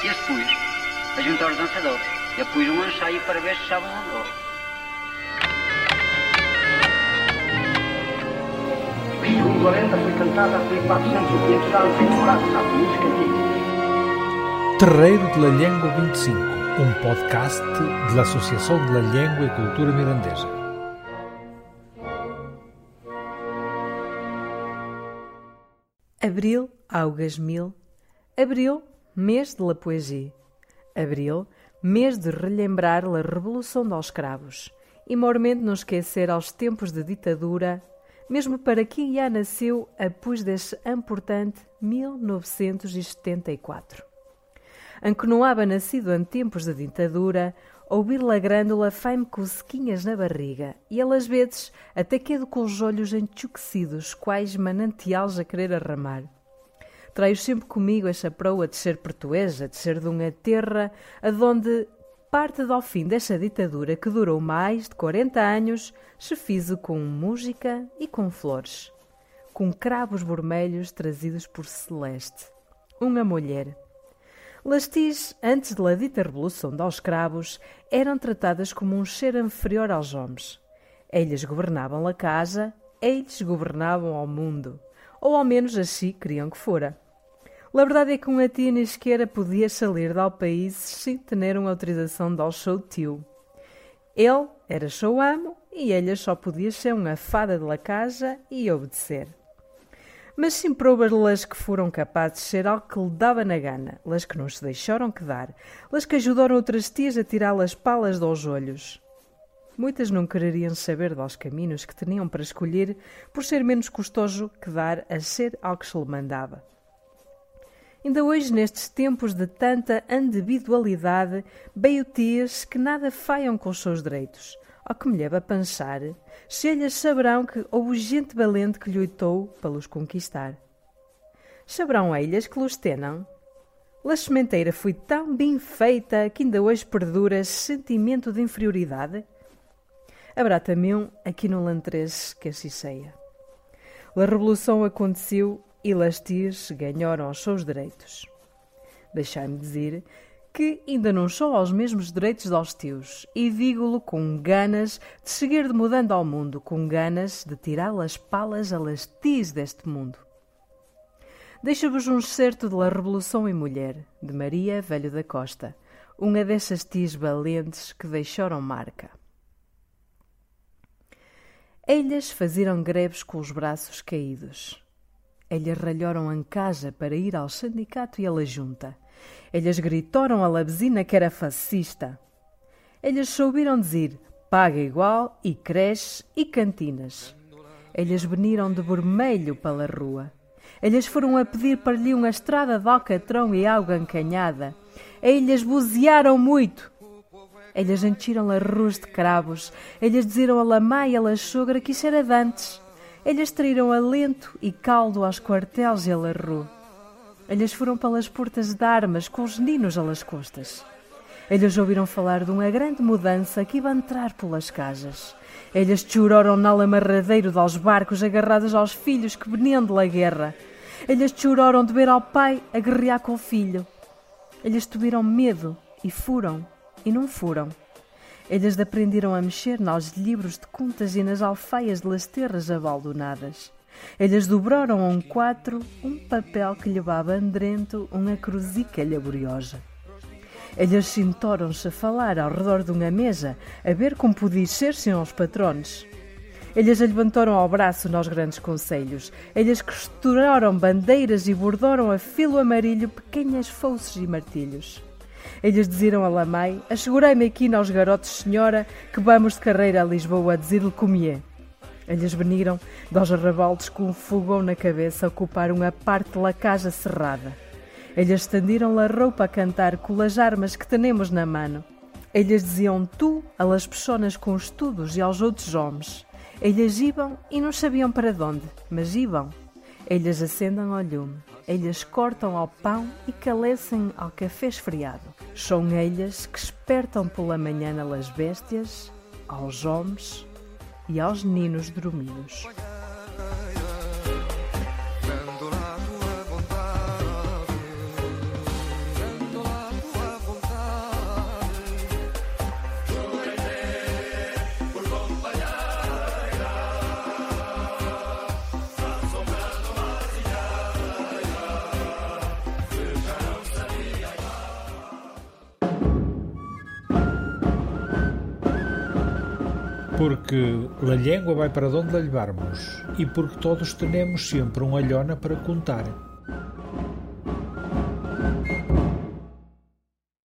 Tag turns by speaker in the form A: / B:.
A: E esse pus a juntar os dançadores. Eu pus um ensaio para ver se estavam andou.
B: O segundo 40 foi cantada por 400 ou 500 anos em Portugal, sabe? Música antiga.
C: Terreiro de la Llengua 25, um podcast da Associação de la Llengua e Cultura Mirandesa.
D: Abril, Augas Mil. Abril, mês de la poesia. Abril, mês de relembrar a Revolução dos Escravos e mormente não esquecer aos tempos de ditadura, mesmo para quem já nasceu após desse importante 1974. Anque não hava nascido em tempos de ditadura, ouvir la grândula faz-me cosquinhas na barriga e elas vezes até quedo com os olhos enchuquecidos, quais manantiais a querer arramar. Traio sempre comigo essa proa de ser portuguesa, de ser de uma terra adonde parte do fim dessa ditadura que durou mais de 40 anos se fiz com música e com flores, com cravos vermelhos trazidos por Celeste, uma mulher. Lastis, antes da dita Revolução dos Escravos, eram tratadas como um ser inferior aos homens. Eles governavam a casa, eles governavam ao mundo, ou ao menos assim queriam que fora. A verdade é que uma tia nem sequer podia sair do país sem ter uma autorização do seu tio. Ele era seu amo e ela só podia ser uma fada da casa e obedecer. Mas sim provas las que foram capazes de ser algo que lhe dava na gana, las que não se deixaram quedar, las que ajudaram outras tias a tirar as palas dos olhos. Muitas não quereriam saber dos caminhos que tinham para escolher por ser menos custoso que dar a ser ao que se lhe mandava. Ainda hoje, nestes tempos de tanta individualidade, veio tias que nada faiam com os seus direitos, ao que me leva a pensar se elas saberão que houve gente valente que lutou para os conquistar. Saberão elas que os tenham? A sementeira foi tão bem feita que ainda hoje perdura esse sentimento de inferioridade? Haverá também aqui no Lantrês que assim seja. A revolução aconteceu e as tias ganharam os seus direitos. Deixai-me dizer que ainda não sou aos mesmos direitos dos teus, e digo-lo com ganas de seguir mudando ao mundo, com ganas de tirar as palas a las tias deste mundo. Deixo-vos um excerto da Revolução em Mulher, de Maria Velho da Costa, uma dessas tias valentes que deixaram marca. Elas faziam greves com os braços caídos. Elas ralharam em casa para ir ao sindicato e à la junta. Elas gritaram à labezina que era fascista. Elas souberam dizer paga igual e creche e cantinas. Elas veniram de vermelho pela rua. Elas foram a pedir para lhe uma estrada de alcatrão e água encanhada. Elas buzearam muito. Elas encheram as ruas de cravos. Elas dizeram a la mãe e a la sogra que isso era de antes. Elas traíram alento e caldo aos quartéis e a la rua. Elas foram pelas portas de armas com os ninos às costas. Elas ouviram falar de uma grande mudança que ia entrar pelas casas. Elas choraram no amarradeiro dos barcos agarrados aos filhos que veniam de la guerra. Elas choraram de ver ao pai a guerrear com o filho. Elas tiveram medo e foram e não foram. Elas aprenderam a mexer nos livros de contas e nas alfaias das terras abandonadas. Elas dobraram a um quatro um papel que levava andrento uma cruzica laboriosa. Elas sentaram-se a falar ao redor de uma mesa, a ver como podia ser sem os patronos. Elas levantaram ao braço nos grandes conselhos. Elas costuraram bandeiras e bordaram a filo amarilho pequenas foices e martilhos. Elas diziam a la mãe, assegurei-me aqui nos garotos, senhora, que vamos de carreira a Lisboa a dizer-lhe como é. Elas veniram dos arrabaldes com um fogão na cabeça a ocupar uma parte da casa cerrada. Elas estenderam a roupa a cantar com as armas que temos na mano. Elas diziam tu a las pessoas com estudos e aos outros homens. Elas iam e não sabiam para onde, mas iam. Elas acendem ao lume. Elas cortam ao pão e calecem ao café esfriado. São elas que espertam pela manhã nas béstias, aos homens e aos meninos dormidos.
C: Porque a língua vai para onde a levarmos e porque todos temos sempre uma alhona para contar.